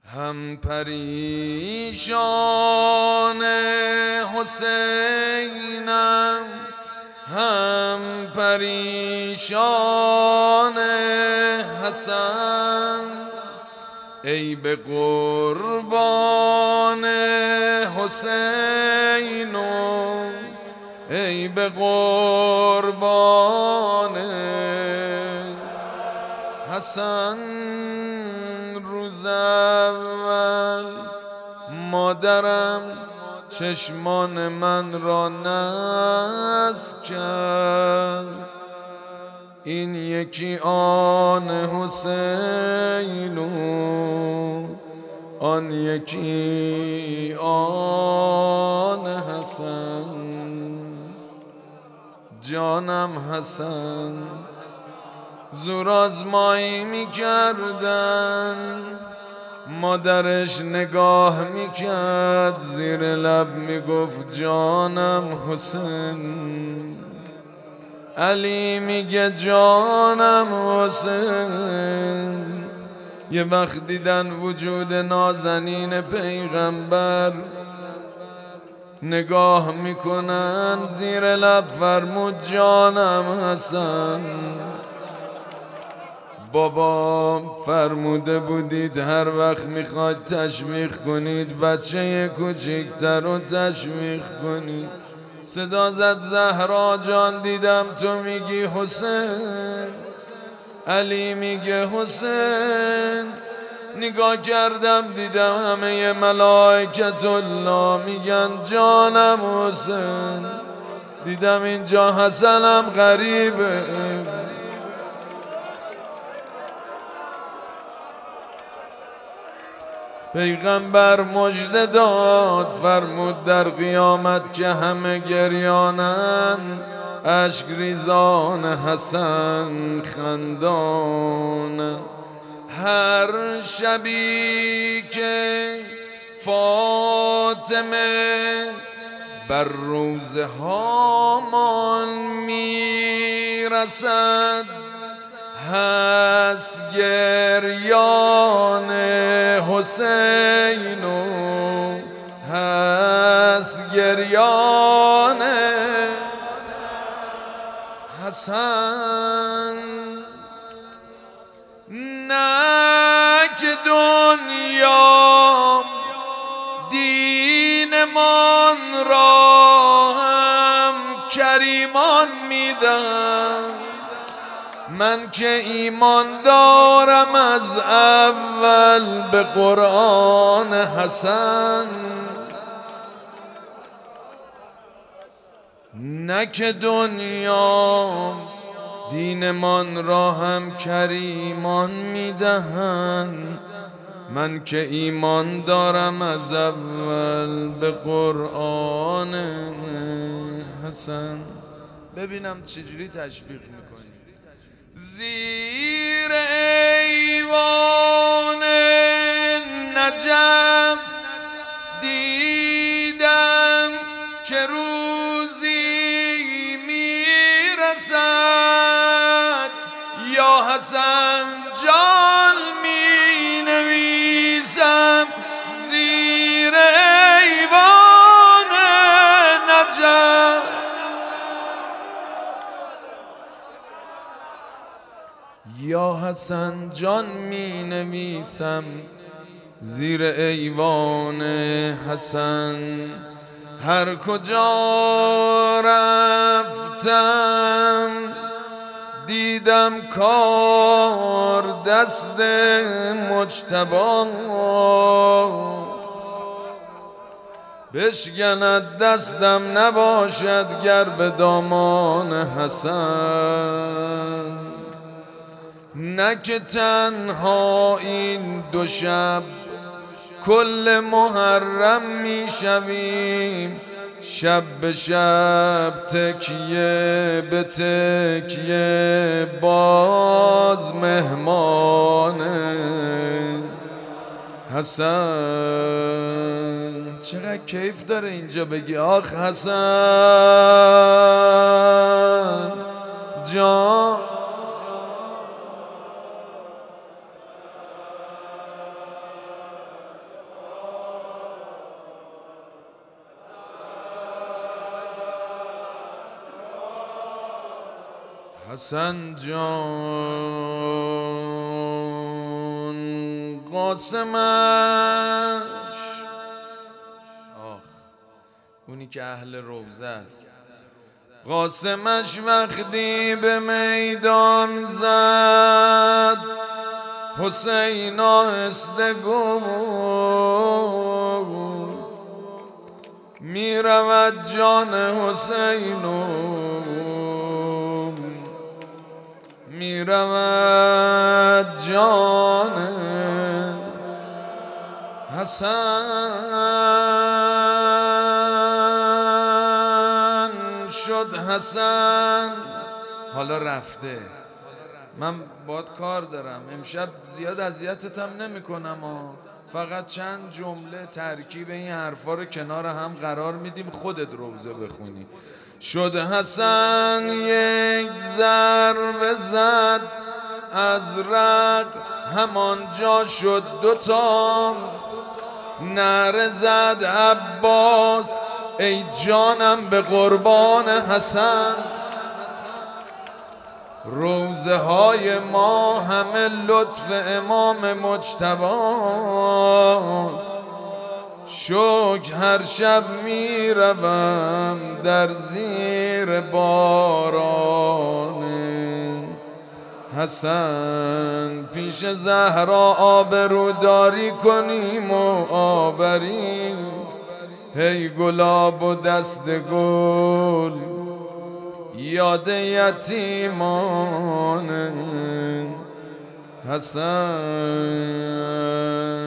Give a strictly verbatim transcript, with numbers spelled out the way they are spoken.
هم پریشان حسینم هم پریشان حسن، ای به قربان حسین و ای به قربان حسن. روز اول مادرم چشمان من را نصب کرد، این یکی آن حسین و آن یکی آن حسن. جانم حسن زور آزمایی می کردن، مادرش نگاه می کرد، زیر لب می گفت جانم حسین. علی میگه جانم حسین. یه وقت دیدن وجود نازنین پیغمبر، نگاه میکنن، زیر لب فرمود جانم حسن. بابا فرموده بودید هر وقت میخواد تشویق کنید بچه کوچیکتر رو تشویق کنید. صدا زد زهرا جان دیدم تو میگی حسین. علی میگه حسین. نگاه کردم دیدم همه ملائکت الله میگن جانم حسین. دیدم اینجا حسنم غریبه. پیغمبر مژده داد فرمود در قیامت که همه گریانن، اشک ریزان حسن خندان. هر شبی که فاطمه بر روز هامان میرسد، هست گریان حسین و هست گریان حسن. نه که دنیا دینمان را هم کریمان میدن، من که ایمان دارم از اول به قرآن حسن. نه که دنیا دینمان را هم کریمان میدهند، من که ایمان دارم از اول به قرآن حسن. ببینم چجوری تشویق میکنی. زیر ایوان نجف دیدم که روزی میرسد، یا حسن جان می نویسم زیر ایوان نجف. یا حسن جان می نویسم زیر ایوان حسن. هر کجا رفتم دیدم کار دست مجتباست، بشکند دستم نباشد گر به دامان حسن. نه که تنها این دو شب کل محرم می شویم، شب به شب تکیه به تکیه باز مهمان حسن. چقدر کیف داره اینجا بگی آخ حسن جان. حسن جان قاسمش، آخ اونی که اهل روزه است، قاسمش وقتی به میدان زد حسین آهسته گفت می رود جان حسین می رود جان حسن. شد حسن حالا رفته، من باد کار دارم امشب، زیاد اذیتتم نمی کنم، فقط چند جمله ترکیب این حرفا رو کنار هم قرار میدیم، خودت روزه بخونی. شد حسن یک ضربه زد از رق، همانجا شد دوتا نعره زد عباس ای جانم به قربان حسن. روزه های ما همه لطف امام مجتباست، شکر هر شب می روم در زیر باران حسن. پیش زهرا آبروداری کنیم و آوریم، هی گلاب و دست گل یاد یتیمان حسن.